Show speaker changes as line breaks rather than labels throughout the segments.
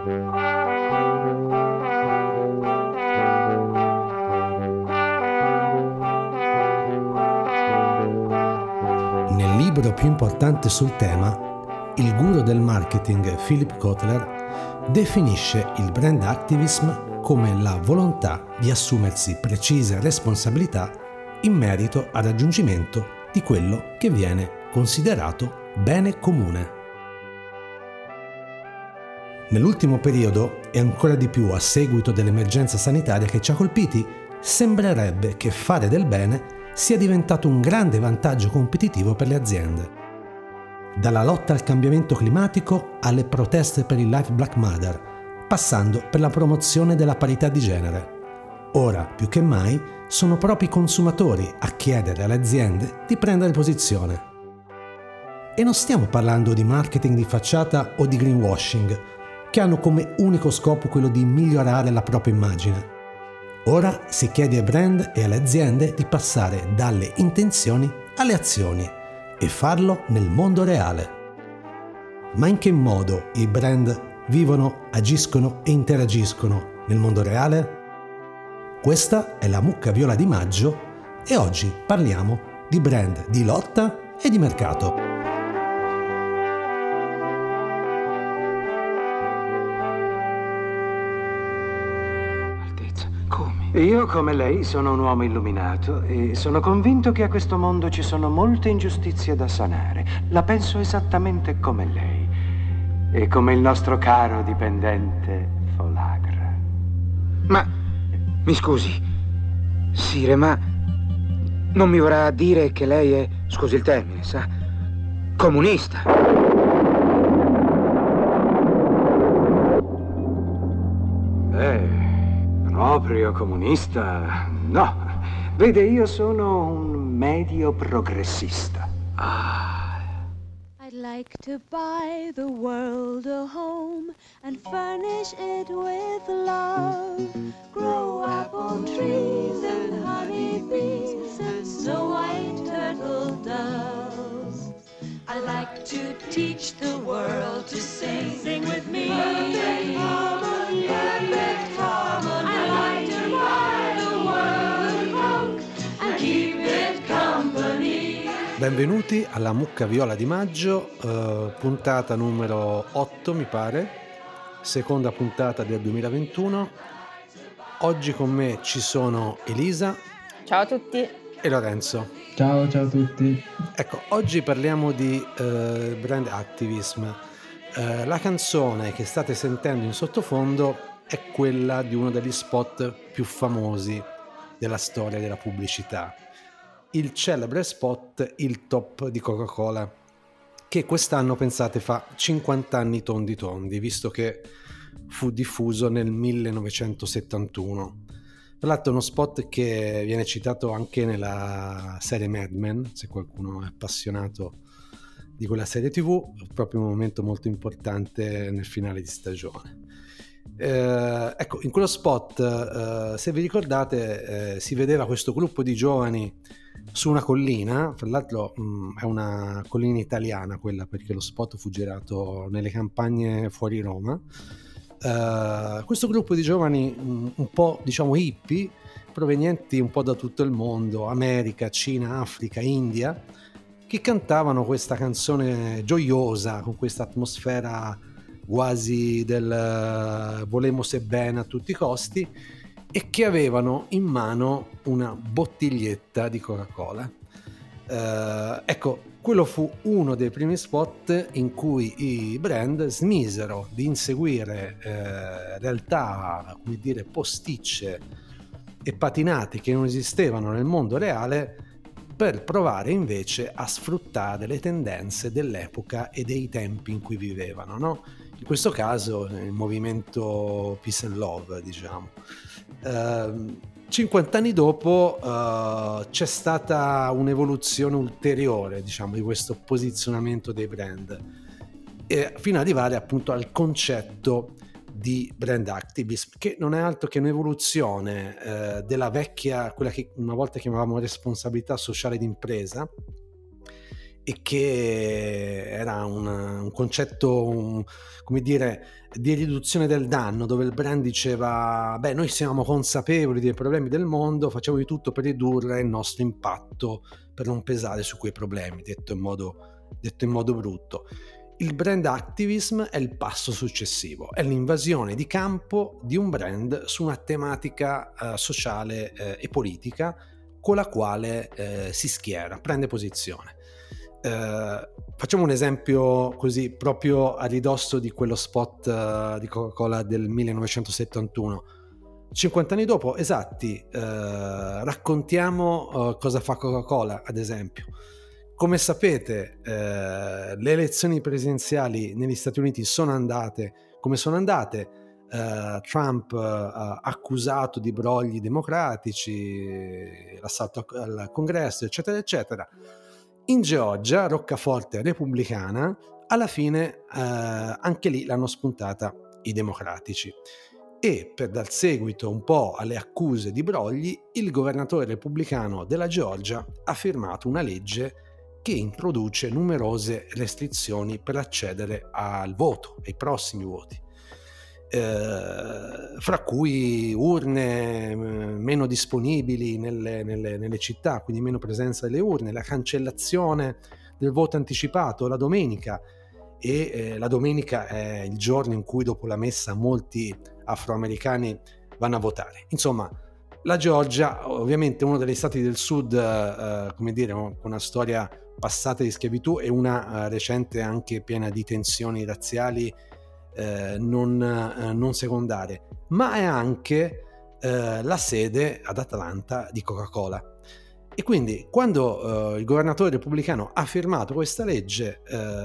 Nel libro più importante sul tema, il guru del marketing Philip Kotler definisce il brand activism come la volontà di assumersi precise responsabilità in merito al raggiungimento di quello che viene considerato bene comune. Nell'ultimo periodo, e ancora di più a seguito dell'emergenza sanitaria che ci ha colpiti, sembrerebbe che fare del bene sia diventato un grande vantaggio competitivo per le aziende. Dalla lotta al cambiamento climatico alle proteste per il Life Black Matter, passando per la promozione della parità di genere. Ora, più che mai, sono proprio i consumatori a chiedere alle aziende di prendere posizione. E non stiamo parlando di marketing di facciata o di greenwashing, che hanno come unico scopo quello di migliorare la propria immagine. Ora si chiede ai brand e alle aziende di passare dalle intenzioni alle azioni e farlo nel mondo reale. Ma in che modo i brand vivono, agiscono e interagiscono nel mondo reale? Questa è la Mucca Viola di Maggio e oggi parliamo di brand di lotta e di mercato.
Io, come lei, sono un uomo illuminato e sono convinto che a questo mondo ci sono molte ingiustizie da sanare. La penso esattamente come lei e come il nostro caro dipendente Folagra.
Ma, mi scusi, Sire, ma non mi vorrà dire che lei è, scusi il termine, sa, comunista?
Proprio comunista? No. Vede, io sono un medio progressista.
I'd like to buy the world a home and furnish it with love. Grow apple trees and honey bees and snow white turtle doves. I'd like to teach the world to sing. Sing with me. Perfect harmony. Perfect harmony. I'd like to buy the world a cloak and keep it company.
Benvenuti alla Mucca Viola di Maggio, puntata numero 8 mi pare, seconda puntata del 2021. Oggi con me ci sono Elisa.
Ciao a tutti.
E Lorenzo.
Ciao a tutti.
Ecco, oggi parliamo di brand activism. La canzone che state sentendo in sottofondo è quella di uno degli spot più famosi della storia della pubblicità. Il celebre spot Il Top di Coca-Cola, che quest'anno, pensate, fa 50 anni tondi tondi, visto che fu diffuso nel 1971. Tra l'altro uno spot che viene citato anche nella serie Mad Men, se qualcuno è appassionato di quella serie TV, proprio un momento molto importante nel finale di stagione. Ecco, in quello spot, se vi ricordate, si vedeva questo gruppo di giovani su una collina, tra l'altro è una collina italiana quella, perché lo spot fu girato nelle campagne fuori Roma. Questo gruppo di giovani un po', diciamo, hippie, provenienti un po' da tutto il mondo, America, Cina, Africa, India, che cantavano questa canzone gioiosa con questa atmosfera quasi del volemo bene a tutti i costi, e che avevano in mano una bottiglietta di Coca-Cola. Ecco, quello fu uno dei primi spot in cui i brand smisero di inseguire realtà, come dire, posticce e patinate che non esistevano nel mondo reale, per provare invece a sfruttare le tendenze dell'epoca e dei tempi in cui vivevano, no? In questo caso il movimento Peace and Love, diciamo. 50 anni dopo c'è stata un'evoluzione ulteriore, diciamo, di questo posizionamento dei brand, fino ad arrivare appunto al concetto di brand activism, che non è altro che un'evoluzione della vecchia, quella che una volta chiamavamo responsabilità sociale d'impresa, e che era un concetto, come dire, di riduzione del danno, dove il brand diceva: beh, noi siamo consapevoli dei problemi del mondo, facciamo di tutto per ridurre il nostro impatto, per non pesare su quei problemi, detto in modo brutto. Il brand activism è il passo successivo, è l'invasione di campo di un brand su una tematica sociale e politica con la quale si schiera, prende posizione. Facciamo un esempio così, proprio a ridosso di quello spot di Coca-Cola del 1971. 50 anni dopo, esatti, raccontiamo cosa fa Coca-Cola, ad esempio. Come sapete, le elezioni presidenziali negli Stati Uniti sono andate come sono andate. Trump accusato di brogli democratici, l'assalto al Congresso, eccetera, eccetera. In Georgia, roccaforte repubblicana, alla fine anche lì l'hanno spuntata i democratici. E per dar seguito un po' alle accuse di brogli, il governatore repubblicano della Georgia ha firmato una legge che introduce numerose restrizioni per accedere al voto, ai prossimi voti. Fra cui urne meno disponibili nelle città, quindi meno presenza delle urne, la cancellazione del voto anticipato la domenica, e la domenica è il giorno in cui dopo la messa molti afroamericani vanno a votare. Insomma, la Georgia, ovviamente uno degli stati del sud, come dire, con una storia passata di schiavitù e una recente anche piena di tensioni razziali non secondarie, ma è anche la sede ad Atlanta di Coca-Cola. E quindi quando il governatore repubblicano ha firmato questa legge,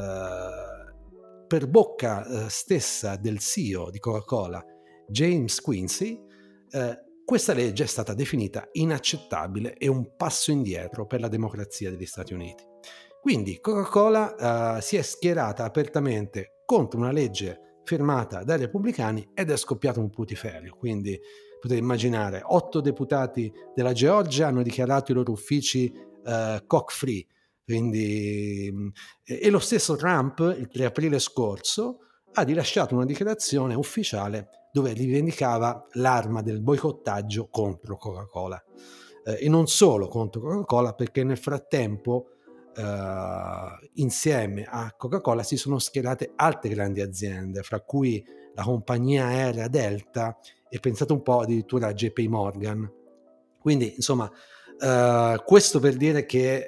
per bocca stessa del CEO di Coca-Cola, James Quincy, questa legge è stata definita inaccettabile e un passo indietro per la democrazia degli Stati Uniti. Quindi Coca-Cola si è schierata apertamente contro una legge firmata dai repubblicani ed è scoppiato un putiferio. Quindi potete immaginare, 8 deputati della Georgia hanno dichiarato i loro uffici coke free. Quindi, e lo stesso Trump il 3 aprile scorso ha rilasciato una dichiarazione ufficiale dove rivendicava l'arma del boicottaggio contro Coca-Cola, e non solo contro Coca-Cola, perché nel frattempo insieme a Coca-Cola si sono schierate altre grandi aziende, fra cui la compagnia aerea Delta e, pensate un po', addirittura JP Morgan. Quindi insomma, questo per dire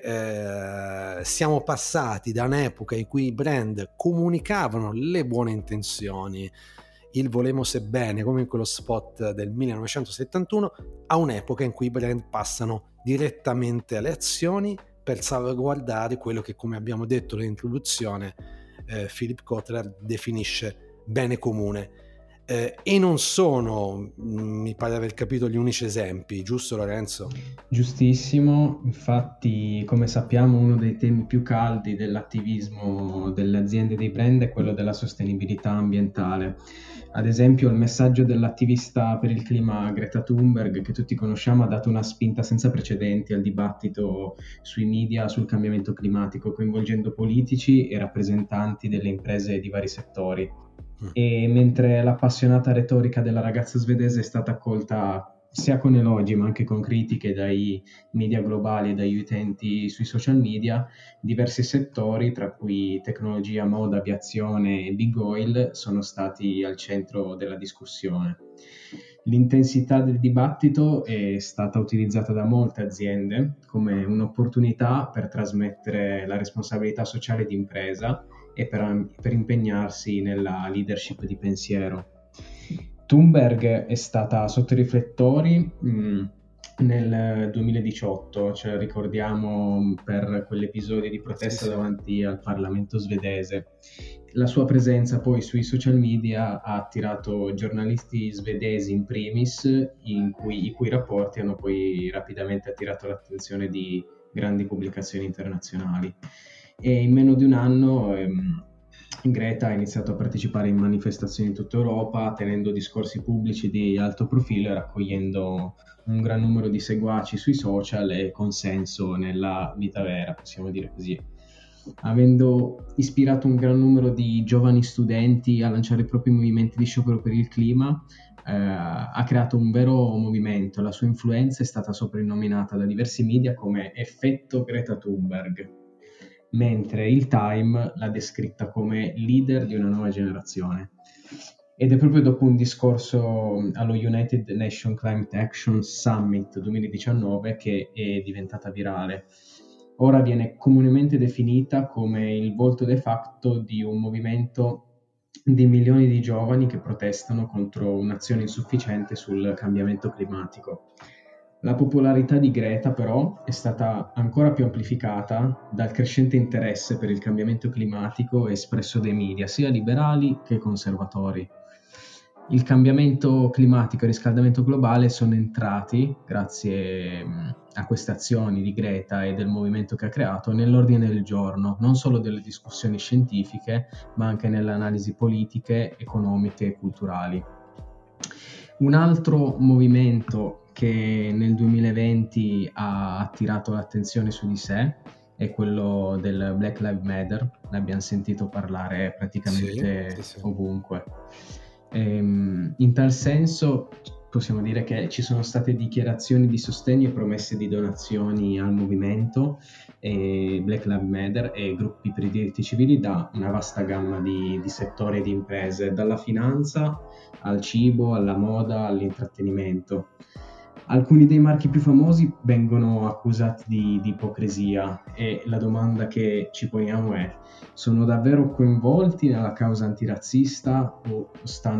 che siamo passati da un'epoca in cui i brand comunicavano le buone intenzioni, il volemos bene, come in quello spot del 1971, a un'epoca in cui i brand passano direttamente alle azioni per salvaguardare quello che, come abbiamo detto nell'introduzione, Philip Kotler definisce bene comune. E non sono, mi pare di aver capito, gli unici esempi, giusto Lorenzo?
Giustissimo, infatti come sappiamo uno dei temi più caldi dell'attivismo delle aziende e dei brand è quello della sostenibilità ambientale. Ad esempio il messaggio dell'attivista per il clima Greta Thunberg, che tutti conosciamo, ha dato una spinta senza precedenti al dibattito sui media sul cambiamento climatico, coinvolgendo politici e rappresentanti delle imprese di vari settori. E mentre l'appassionata retorica della ragazza svedese è stata accolta sia con elogi ma anche con critiche dai media globali e dagli utenti sui social media, diversi settori, tra cui tecnologia, moda, aviazione e big oil, sono stati al centro della discussione. L'intensità del dibattito è stata utilizzata da molte aziende come un'opportunità per trasmettere la responsabilità sociale di impresa e per impegnarsi nella leadership di pensiero. Thunberg è stata sotto i riflettori nel 2018, cioè ricordiamo per quell'episodio di protesta davanti al Parlamento svedese. La sua presenza poi sui social media ha attirato giornalisti svedesi in primis, i cui rapporti hanno poi rapidamente attirato l'attenzione di grandi pubblicazioni internazionali. E in meno di un anno Greta ha iniziato a partecipare in manifestazioni in tutta Europa, tenendo discorsi pubblici di alto profilo e raccogliendo un gran numero di seguaci sui social e consenso nella vita vera, possiamo dire così. avendo ispirato un gran numero di giovani studenti a lanciare i propri movimenti di sciopero per il clima. Ha creato un vero movimento. La sua influenza è stata soprannominata da diversi media come effetto Greta Thunberg, mentre il Time l'ha descritta come leader di una nuova generazione. Ed è proprio dopo un discorso allo United Nations Climate Action Summit 2019 che è diventata virale. Ora viene comunemente definita come il volto de facto di un movimento di milioni di giovani che protestano contro un'azione insufficiente sul cambiamento climatico. La popolarità di Greta, però, è stata ancora più amplificata dal crescente interesse per il cambiamento climatico espresso dai media, sia liberali che conservatori. Il cambiamento climatico e il riscaldamento globale sono entrati, grazie a queste azioni di Greta e del movimento che ha creato, nell'ordine del giorno, non solo delle discussioni scientifiche, ma anche nelle analisi politiche, economiche e culturali. Un altro movimento che nel 2020 ha attirato l'attenzione su di sé è quello del Black Lives Matter. Ne abbiamo sentito parlare praticamente
Sì.
ovunque. In tal senso possiamo dire che ci sono state dichiarazioni di sostegno e promesse di donazioni al movimento Black Lives Matter e gruppi per i diritti civili da una vasta gamma di settori e di imprese, dalla finanza al cibo, alla moda, all'intrattenimento. Alcuni dei marchi più famosi vengono accusati di ipocrisia e la domanda che ci poniamo è: sono davvero coinvolti nella causa antirazzista o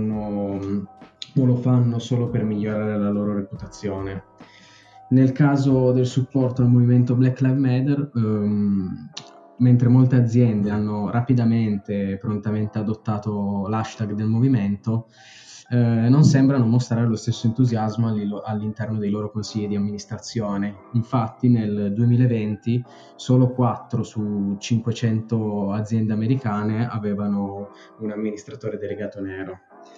lo fanno solo per migliorare la loro reputazione? Nel caso del supporto al movimento Black Lives Matter, mentre molte aziende hanno rapidamente e prontamente adottato l'hashtag del movimento, non sembrano mostrare lo stesso entusiasmo all'interno dei loro consigli di amministrazione. Infatti nel 2020 solo 4 su 500 aziende americane avevano un amministratore delegato nero.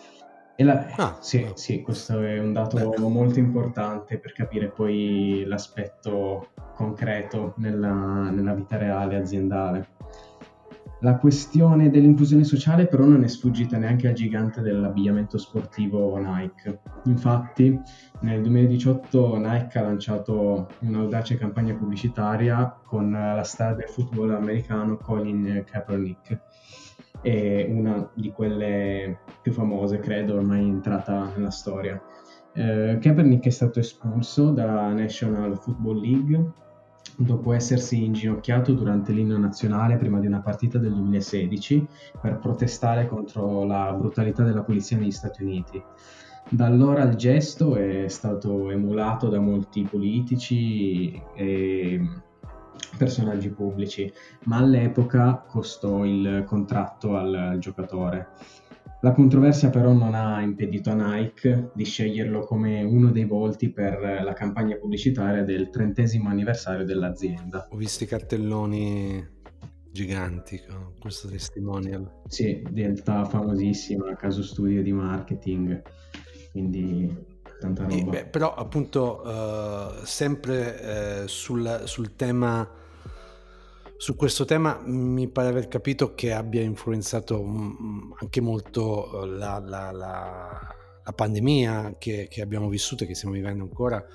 Sì, questo è un dato molto importante per capire poi l'aspetto concreto nella vita reale aziendale. La questione dell'inclusione sociale però non è sfuggita neanche al gigante dell'abbigliamento sportivo Nike. Infatti nel 2018 Nike ha lanciato un'audace campagna pubblicitaria con la star del football americano Colin Kaepernick. È una di quelle più famose, credo, ormai entrata nella storia. Kaepernick è stato espulso dalla National Football League dopo essersi inginocchiato durante l'inno nazionale prima di una partita del 2016 per protestare contro la brutalità della polizia negli Stati Uniti. Da allora il gesto è stato emulato da molti politici e personaggi pubblici, ma all'epoca costò il contratto al giocatore. La controversia però non ha impedito a Nike di sceglierlo come uno dei volti per la campagna pubblicitaria del 30° anniversario dell'azienda.
Ho visto i cartelloni giganti con questo testimonial.
Sì, diventa famosissima, caso studio di marketing, quindi tanta roba.
Però appunto sempre sul tema, su questo tema mi pare aver capito che abbia influenzato anche molto la pandemia che abbiamo vissuto e che stiamo vivendo ancora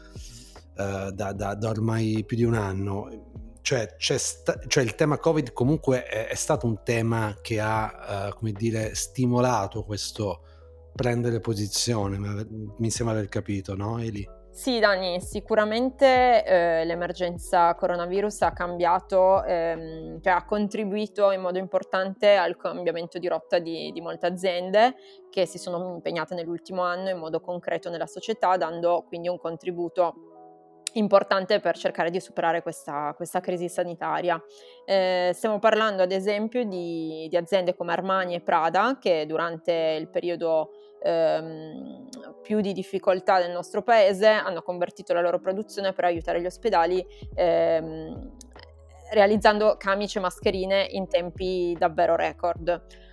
da ormai più di un anno. Cioè il tema Covid comunque è stato un tema che ha come dire stimolato questo prendere posizione, mi sembra aver capito, no Eli?
Sì Dani, sicuramente l'emergenza coronavirus ha cambiato, cioè ha contribuito in modo importante al cambiamento di rotta di molte aziende che si sono impegnate nell'ultimo anno in modo concreto nella società, dando quindi un contributo importante per cercare di superare questa crisi sanitaria. Stiamo parlando ad esempio di aziende come Armani e Prada che durante il periodo più di difficoltà del nostro paese hanno convertito la loro produzione per aiutare gli ospedali realizzando camicie e mascherine in tempi davvero record.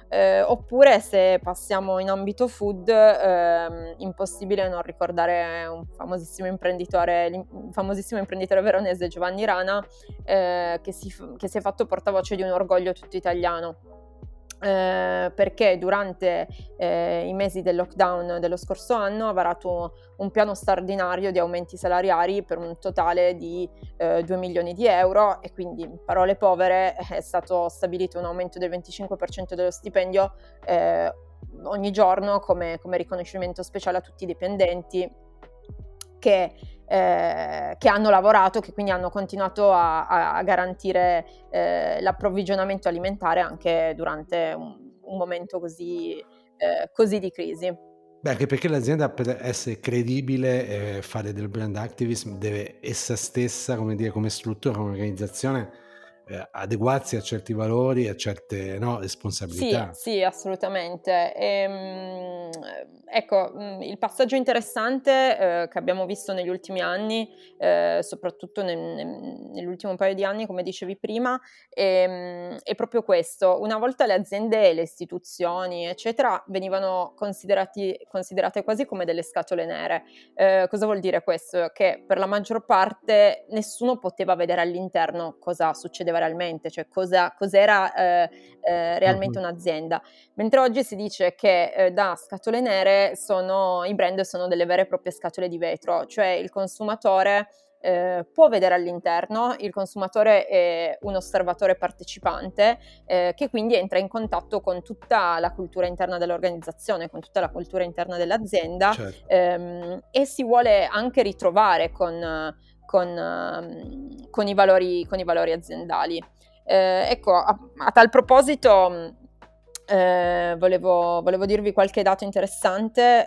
Oppure se passiamo in ambito food, impossibile non ricordare un famosissimo imprenditore veronese, Giovanni Rana, che si è fatto portavoce di un orgoglio tutto italiano. Perché durante i mesi del lockdown dello scorso anno ha varato un piano straordinario di aumenti salariari per un totale di 2 milioni di euro, e quindi, in parole povere, è stato stabilito un aumento del 25% dello stipendio ogni giorno come riconoscimento speciale a tutti i dipendenti che hanno lavorato, che quindi hanno continuato a garantire l'approvvigionamento alimentare anche durante un momento così di crisi.
Beh, anche perché l'azienda, per essere credibile e fare del brand activism, deve essa stessa, come dire, come struttura, come organizzazione, adeguarsi a certi valori, a certe, no,
Sì,
responsabilità.
sì, assolutamente. Ecco, il passaggio interessante che abbiamo visto negli ultimi anni, soprattutto nell'ultimo paio di anni, come dicevi prima, è proprio questo. Una volta le aziende, le istituzioni, eccetera, venivano considerate quasi come delle scatole nere. Cosa vuol dire questo? Che per la maggior parte nessuno poteva vedere all'interno cosa succedeva realmente, cioè cos'era realmente
Mh-mh.
un'azienda. Mentre oggi si dice che da scatole nere i brand sono delle vere e proprie scatole di vetro, cioè il consumatore può vedere all'interno, il consumatore è un osservatore partecipante che quindi entra in contatto con tutta la cultura interna dell'organizzazione, con tutta la cultura interna dell'azienda,
Certo.
e si vuole anche ritrovare con i valori aziendali. Ecco, a tal proposito, volevo dirvi qualche dato interessante,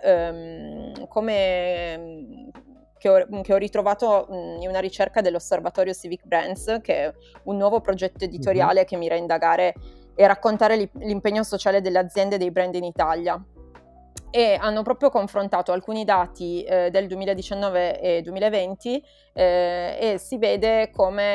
che ho ritrovato in una ricerca dell'Osservatorio Civic Brands, che è un nuovo progetto
Mh-mh.
editoriale che mira a indagare e raccontare l'impegno sociale delle aziende e dei brand in Italia. E hanno proprio confrontato alcuni dati del 2019 e 2020, e si vede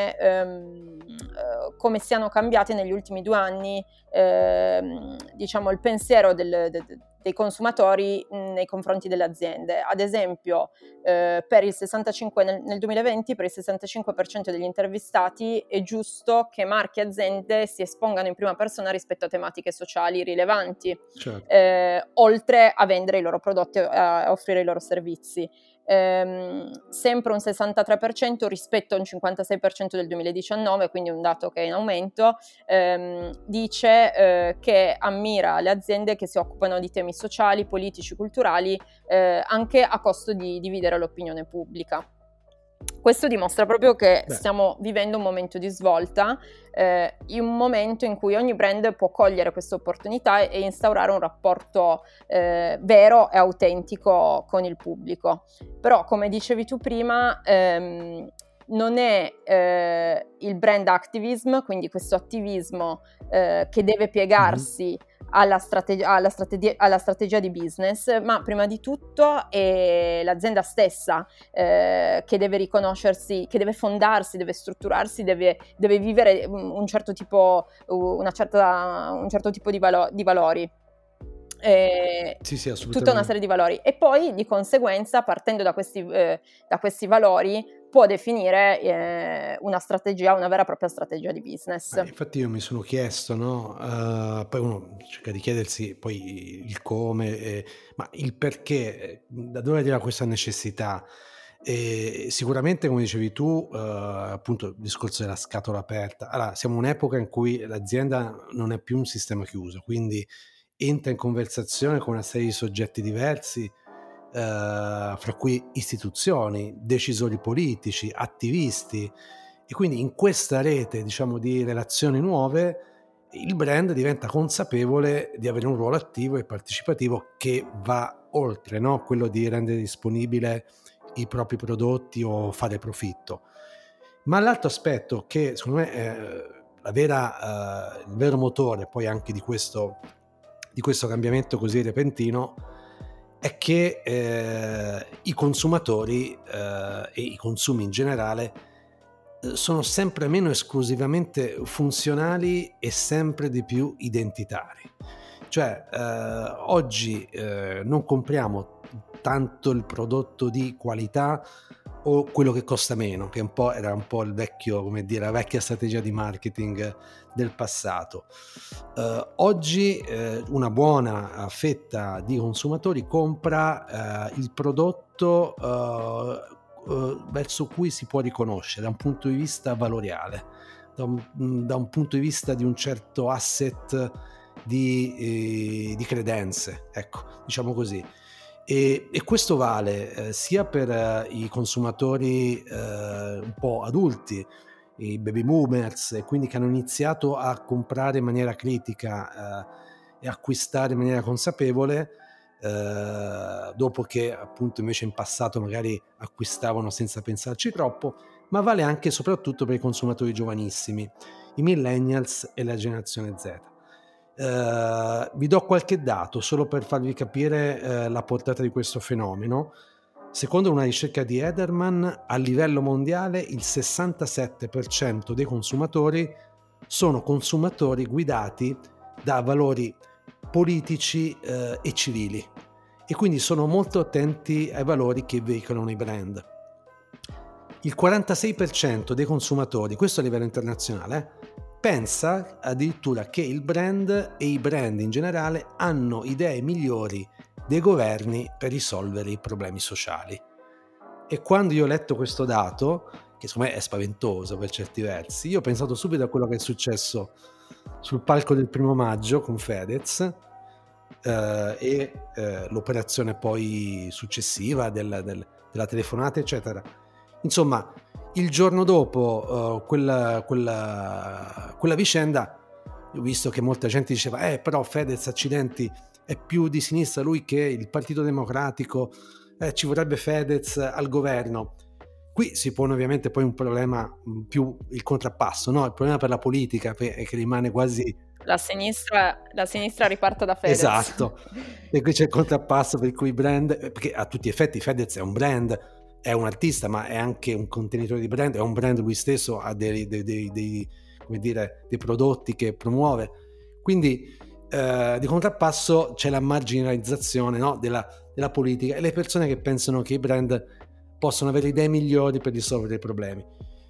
come siano cambiate negli ultimi 2 anni, diciamo, il pensiero dei consumatori nei confronti delle aziende. Ad esempio, per il 65 nel 2020, per il 65% degli intervistati è giusto che marche e aziende si espongano in prima persona rispetto a tematiche sociali rilevanti,
Certo.
oltre a vendere i loro prodotti, a offrire i loro servizi. Sempre un 63% rispetto a un 56% del 2019, quindi un dato che è in aumento, dice che ammira le aziende che si occupano di temi sociali, politici, culturali, anche a costo di dividere l'opinione pubblica. Questo dimostra proprio che
Beh,
stiamo vivendo un momento di svolta, in un momento in cui ogni brand può cogliere questa opportunità e instaurare un rapporto vero e autentico con il pubblico. Però, come dicevi tu prima, non è il brand activism, quindi questo attivismo che deve
mh-mh.
piegarsi alla strategia di business, ma prima di tutto è l'azienda stessa che deve riconoscersi, che deve fondarsi, deve strutturarsi, deve vivere un certo tipo di valori.
Sì, sì,
Tutta una
assolutamente.
serie di valori, e poi di conseguenza, partendo da questi valori, può definire una strategia, una vera e propria strategia di business.
Infatti io mi sono chiesto, no, poi uno cerca di chiedersi poi il come, ma il perché, da dove arriva questa necessità? Sicuramente, come dicevi tu, appunto il discorso della scatola aperta. Allora, siamo in un'epoca in cui l'azienda non è più un sistema chiuso, quindi entra in conversazione con una serie di soggetti diversi, fra cui istituzioni, decisori politici, attivisti, e quindi in questa rete, diciamo, di relazioni nuove, il brand diventa consapevole di avere un ruolo attivo e partecipativo che va oltre, no, quello di rendere disponibile i propri prodotti o fare profitto. Ma l'altro aspetto che secondo me è il vero motore poi anche di questo cambiamento così repentino, è che i consumatori e i consumi in generale sono sempre meno esclusivamente funzionali e sempre di più identitari. Cioè, oggi non compriamo tanto il prodotto di qualità o quello che costa meno, che era un po' il vecchio, come dire, la vecchia strategia di marketing del passato. Oggi una buona fetta di consumatori compra il prodotto verso cui si può riconoscere da un punto di vista valoriale, da un punto di vista di un certo asset di credenze, ecco, diciamo così. E questo vale sia per i consumatori un po' adulti, i baby boomers, e quindi che hanno iniziato a comprare in maniera critica e acquistare in maniera consapevole, dopo che appunto invece in passato magari acquistavano senza pensarci troppo, ma vale anche e soprattutto per i consumatori giovanissimi, i millennials e la generazione Z. Vi do qualche dato solo per farvi capire la portata di questo fenomeno. Secondo una ricerca di Edelman, a livello mondiale il 67% dei consumatori sono consumatori guidati da valori politici e civili, e quindi sono molto attenti ai valori che veicolano i brand. Il 46% dei consumatori, questo a livello internazionale, pensa addirittura che il brand e i brand in generale hanno idee migliori dei governi per risolvere i problemi sociali. E quando io ho letto questo dato, che secondo me è spaventoso per certi versi, io ho pensato subito a quello che è successo sul palco del 1° maggio con Fedez e l'operazione poi successiva della telefonata, eccetera. Insomma, il giorno dopo quella vicenda, ho visto che molta gente diceva però Fedez, accidenti, è più di sinistra lui che il Partito Democratico, ci vorrebbe Fedez al governo. Qui si pone ovviamente poi un problema più il contrappasso, no? Il problema per la politica che rimane quasi...
La sinistra riparta da Fedez.
Esatto, e qui c'è il contrappasso per cui i brand, perché a tutti gli effetti Fedez è un brand, è un artista, ma è anche un contenitore di brand, è un brand lui stesso, ha dei come dire, dei prodotti che promuove. Quindi di contrappasso c'è la marginalizzazione, no, della politica, e le persone che pensano che i brand possono avere idee migliori per risolvere i problemi.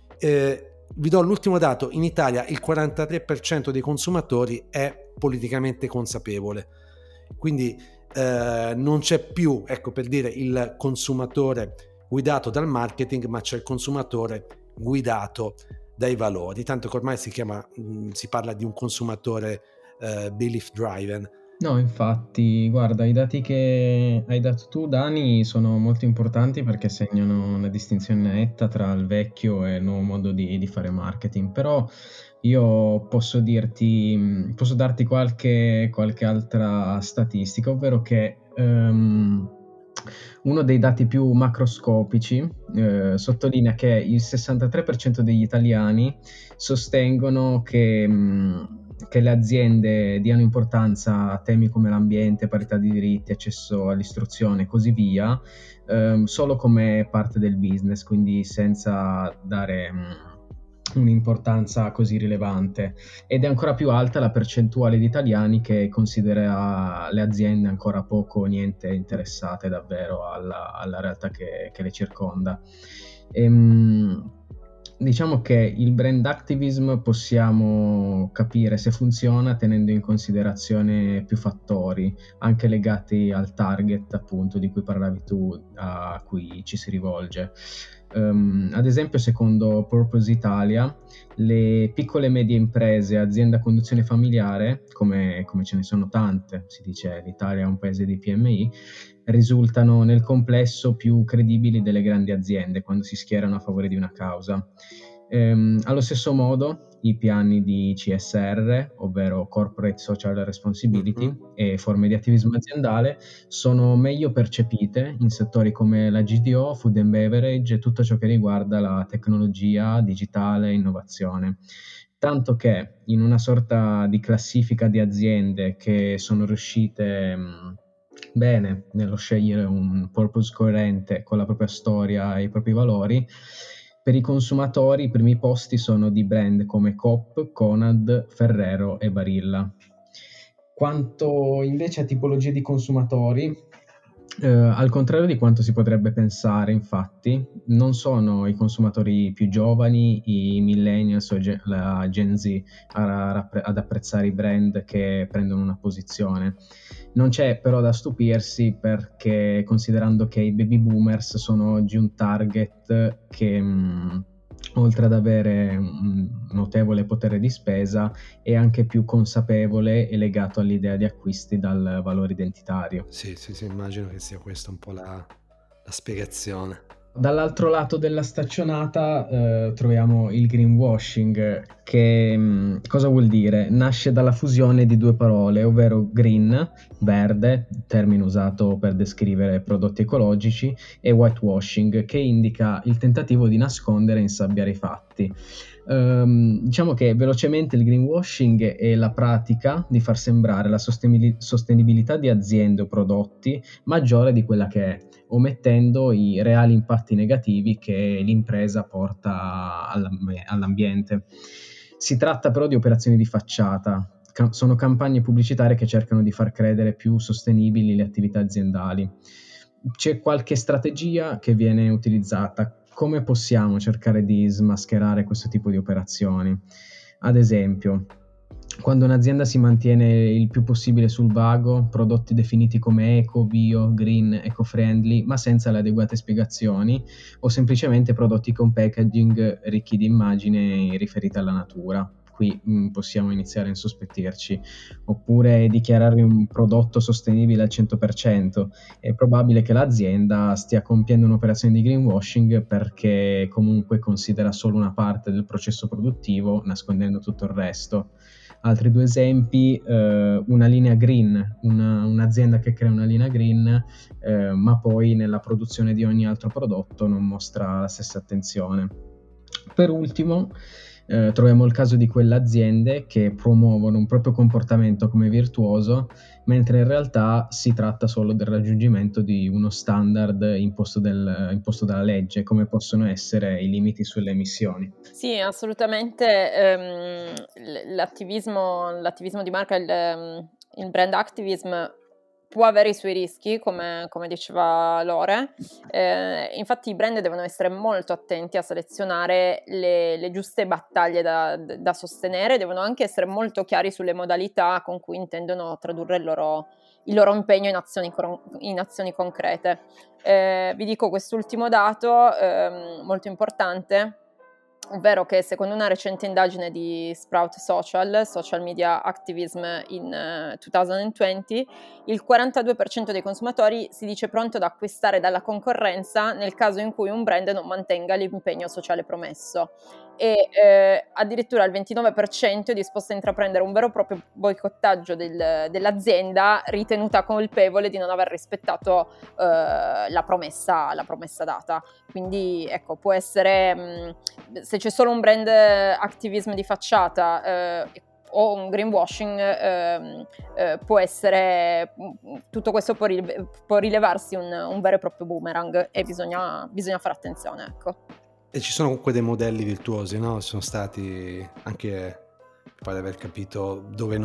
Vi do l'ultimo dato: in Italia il 43% dei consumatori è politicamente consapevole, quindi non c'è più, ecco, per dire, il consumatore guidato dal marketing, ma c'è il consumatore guidato dai valori, tanto che ormai si parla di un consumatore belief driven.
No, infatti, guarda, i dati che hai dato tu, Dani, sono molto importanti perché segnano una distinzione netta tra il vecchio e il nuovo modo di fare marketing. Però io posso darti qualche altra statistica, ovvero che uno dei dati più macroscopici sottolinea che il 63% degli italiani sostengono che le aziende diano importanza a temi come l'ambiente, parità di diritti, accesso all'istruzione e così via, solo come parte del business, quindi senza dare un'importanza così rilevante. Ed è ancora più alta la percentuale di italiani che considera le aziende ancora poco o niente interessate davvero alla realtà che le circonda. Diciamo che il brand activism possiamo capire se funziona tenendo in considerazione più fattori, anche legati al target, appunto, di cui parlavi tu, a cui ci si rivolge. Ad esempio, secondo Purpose Italia, le piccole e medie imprese, aziende a conduzione familiare, come ce ne sono tante, si dice l'Italia è un paese di PMI, risultano nel complesso più credibili delle grandi aziende quando si schierano a favore di una causa. Allo stesso modo, i piani di CSR, ovvero Corporate Social Responsibility, e forme di attivismo aziendale sono meglio percepite in settori come la GDO, Food and Beverage e tutto ciò che riguarda la tecnologia digitale e innovazione. Tanto che in una sorta di classifica di aziende che sono riuscite bene nello scegliere un purpose coerente con la propria storia e i propri valori, per i consumatori i primi posti sono di brand come Coop, Conad, Ferrero e Barilla. Quanto invece a tipologie di consumatori, al contrario di quanto si potrebbe pensare, infatti, non sono i consumatori più giovani, i millennials o la Gen Z ad apprezzare i brand che prendono una posizione. Non c'è però da stupirsi, perché considerando che i baby boomers sono oggi un target che oltre ad avere un notevole potere di spesa, è anche più consapevole e legato all'idea di acquisti dal valore identitario.
Sì, immagino che sia questa un po' la spiegazione.
Dall'altro lato della staccionata troviamo il greenwashing, che cosa vuol dire? Nasce dalla fusione di due parole, ovvero green, verde, termine usato per descrivere prodotti ecologici, e whitewashing, che indica il tentativo di nascondere e insabbiare i fatti. Diciamo che velocemente il greenwashing è la pratica di far sembrare la sostenibilità di aziende o prodotti maggiore di quella che è, omettendo i reali impatti negativi che l'impresa porta all'ambiente. Si tratta però di operazioni di facciata, sono campagne pubblicitarie che cercano di far credere più sostenibili le attività aziendali. C'è qualche strategia che viene utilizzata. Come possiamo cercare di smascherare questo tipo di operazioni? Ad esempio, quando un'azienda si mantiene il più possibile sul vago, prodotti definiti come eco, bio, green, eco-friendly, ma senza le adeguate spiegazioni, o semplicemente prodotti con packaging ricchi di immagini riferite alla natura. Qui possiamo iniziare a insospettirci. Oppure dichiarare un prodotto sostenibile al 100%. È probabile che l'azienda stia compiendo un'operazione di greenwashing, perché comunque considera solo una parte del processo produttivo, nascondendo tutto il resto. Altri due esempi, una linea green, un'azienda che crea una linea green, ma poi nella produzione di ogni altro prodotto non mostra la stessa attenzione. Per ultimo, troviamo il caso di quelle aziende che promuovono un proprio comportamento come virtuoso, mentre in realtà si tratta solo del raggiungimento di uno standard imposto dalla legge, come possono essere i limiti sulle emissioni.
Sì, assolutamente. L'attivismo di marca, il brand activism può avere i suoi rischi, come diceva Lore. Infatti i brand devono essere molto attenti a selezionare le giuste battaglie da sostenere, devono anche essere molto chiari sulle modalità con cui intendono tradurre il loro impegno in azioni concrete. Vi dico quest'ultimo dato molto importante, ovvero che secondo una recente indagine di Sprout Social Media Activism in 2020, il 42% dei consumatori si dice pronto ad acquistare dalla concorrenza nel caso in cui un brand non mantenga l'impegno sociale promesso, e addirittura il 29% è disposto a intraprendere un vero e proprio boicottaggio dell'azienda ritenuta colpevole di non aver rispettato la promessa data. Quindi ecco, può essere, se c'è solo un brand activism di facciata o un greenwashing, può essere, tutto questo può rilevarsi un vero e proprio boomerang, e bisogna fare attenzione, ecco.
E ci sono comunque dei modelli virtuosi, no? Sono stati anche, poi ad aver capito dove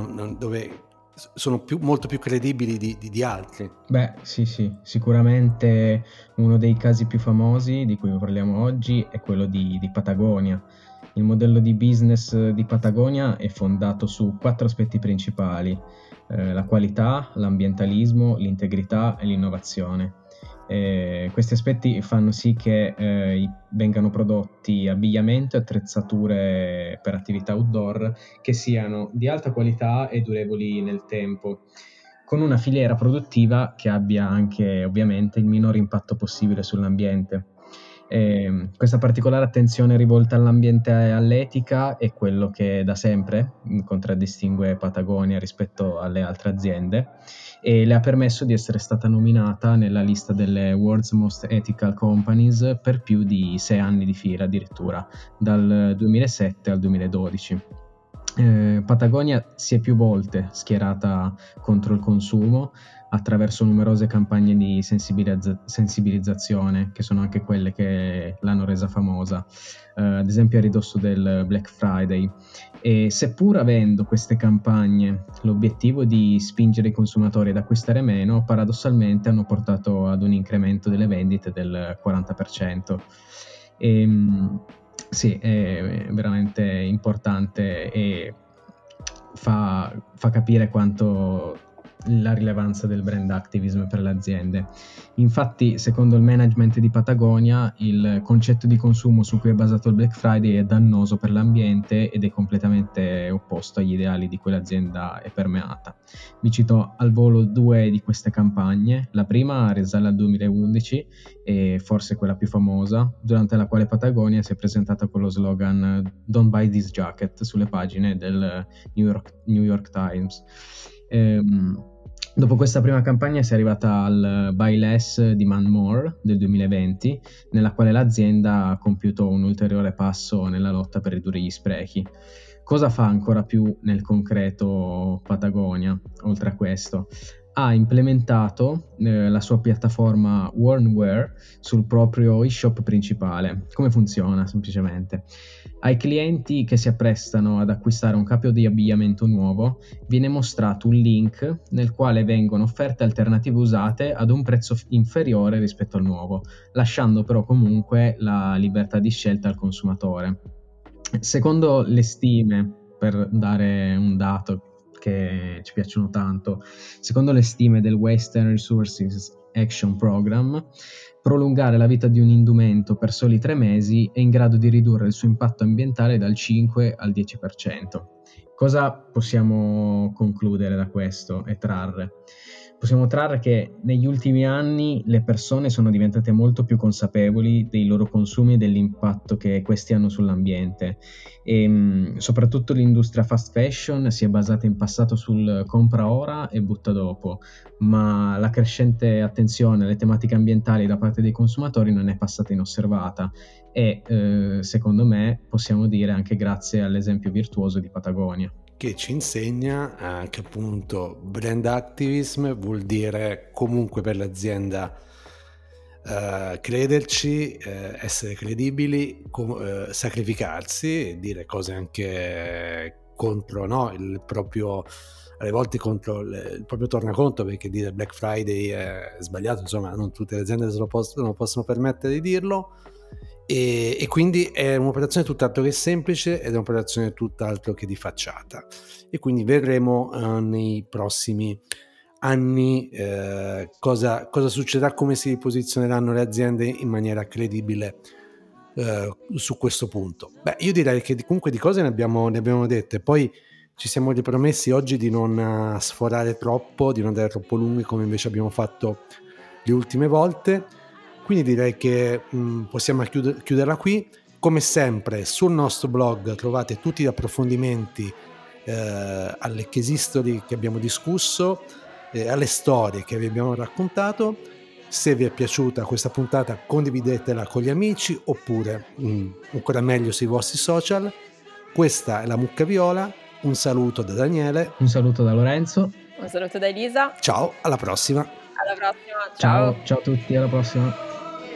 sono molto più credibili di altri.
Beh, sì, sicuramente uno dei casi più famosi di cui parliamo oggi è quello di Patagonia. Il modello di business di Patagonia è fondato su 4 aspetti principali: la qualità, l'ambientalismo, l'integrità e l'innovazione. Questi aspetti fanno sì che vengano prodotti abbigliamento e attrezzature per attività outdoor che siano di alta qualità e durevoli nel tempo, con una filiera produttiva che abbia anche ovviamente il minor impatto possibile sull'ambiente. Questa particolare attenzione rivolta all'ambiente e all'etica è quello che da sempre contraddistingue Patagonia rispetto alle altre aziende, e le ha permesso di essere stata nominata nella lista delle World's Most Ethical Companies per più di 6 anni di fila, addirittura dal 2007 al 2012. Patagonia si è più volte schierata contro il consumo, attraverso numerose campagne di sensibilizzazione, che sono anche quelle che l'hanno resa famosa, ad esempio a ridosso del Black Friday. E seppur avendo queste campagne l'obiettivo di spingere i consumatori ad acquistare meno, paradossalmente hanno portato ad un incremento delle vendite del 40%. Sì, è veramente importante e fa capire quanto la rilevanza del brand activism per le aziende. Infatti, secondo il management di Patagonia, il concetto di consumo su cui è basato il Black Friday è dannoso per l'ambiente ed è completamente opposto agli ideali di cui l'azienda è permeata. Vi cito al volo 2 di queste campagne. La prima risale al 2011 e forse quella più famosa, durante la quale Patagonia si è presentata con lo slogan "Don't buy this jacket" sulle pagine del New York Times. Dopo questa prima campagna si è arrivata al Buy Less, Demand More del 2020, nella quale l'azienda ha compiuto un ulteriore passo nella lotta per ridurre gli sprechi. Cosa fa ancora più nel concreto Patagonia, oltre a questo? Ha implementato la sua piattaforma Warmwear sul proprio e-shop principale. Come funziona? Semplicemente ai clienti che si apprestano ad acquistare un capo di abbigliamento nuovo viene mostrato un link nel quale vengono offerte alternative usate ad un prezzo inferiore rispetto al nuovo, lasciando però comunque la libertà di scelta al consumatore. Secondo le stime, per dare un dato che ci piacciono tanto, secondo le stime del Western Resources Action Program, prolungare la vita di un indumento per soli 3 mesi è in grado di ridurre il suo impatto ambientale dal 5 al 10%. Cosa possiamo concludere da questo e trarre? Possiamo trarre che negli ultimi anni le persone sono diventate molto più consapevoli dei loro consumi e dell'impatto che questi hanno sull'ambiente, e soprattutto l'industria fast fashion si è basata in passato sul compra ora e butta dopo, ma la crescente attenzione alle tematiche ambientali da parte dei consumatori non è passata inosservata e secondo me possiamo dire anche grazie all'esempio virtuoso di Patagonia,
che ci insegna che appunto brand activism vuol dire comunque per l'azienda crederci, essere credibili, sacrificarsi e dire cose anche contro, no, il proprio, alle volte contro il proprio tornaconto, perché dire Black Friday è sbagliato, insomma non tutte le aziende se lo possono permettere di dirlo. E quindi è un'operazione tutt'altro che semplice ed è un'operazione tutt'altro che di facciata, e quindi vedremo nei prossimi anni cosa succederà, come si posizioneranno le aziende in maniera credibile su questo punto. Beh, io direi che comunque di cose ne abbiamo dette, poi ci siamo ripromessi oggi di non sforare troppo, di non andare troppo lunghi come invece abbiamo fatto le ultime volte. Quindi direi che possiamo chiuderla qui. Come sempre sul nostro blog trovate tutti gli approfondimenti alle case history che abbiamo discusso, alle storie che vi abbiamo raccontato. Se vi è piaciuta questa puntata condividetela con gli amici, oppure ancora meglio sui vostri social. Questa è la Mucca Viola, un saluto da Daniele,
un saluto da Lorenzo,
un saluto da Elisa.
Ciao, alla prossima.
Alla prossima, ciao.
Ciao a tutti, alla prossima.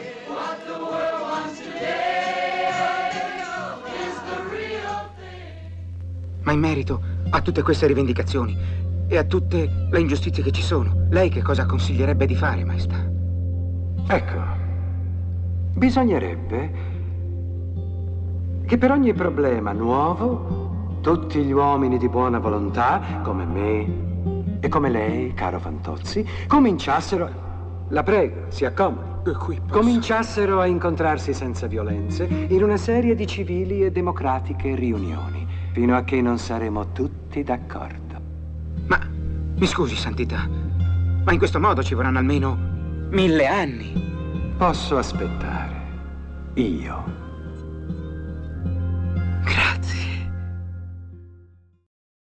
Ma in merito a tutte queste rivendicazioni e a tutte le ingiustizie che ci sono, lei che cosa consiglierebbe di fare, maestà?
Ecco, bisognerebbe che per ogni problema nuovo tutti gli uomini di buona volontà, come me e come lei, caro Fantozzi, cominciassero... La prego, si accomodi. Cominciassero a incontrarsi senza violenze in una serie di civili e democratiche riunioni, fino a che non saremo tutti d'accordo.
Ma, mi scusi, Santità, ma in questo modo ci vorranno almeno 1000 anni.
Posso aspettare. Io.